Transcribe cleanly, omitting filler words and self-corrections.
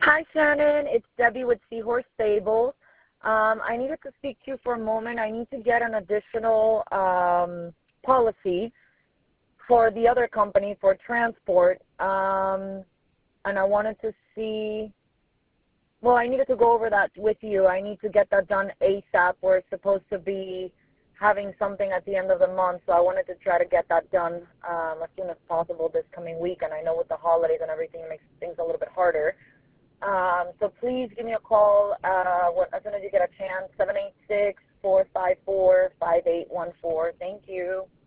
Hi, Shannon. It's Debbie with Seahorse Stables. I needed to speak to you for a moment. I need to get an additional policy for the other company for transport. And I wanted to see, well, I needed to go over that with you. I need to get that done ASAP. We're supposed to be having something at the end of the month, so I wanted to try to get that done as soon as possible this coming week. And I know with the holidays and everything, it makes things a little bit harder. So please give me a call as soon as you get a chance, 786-454-5814. Thank you.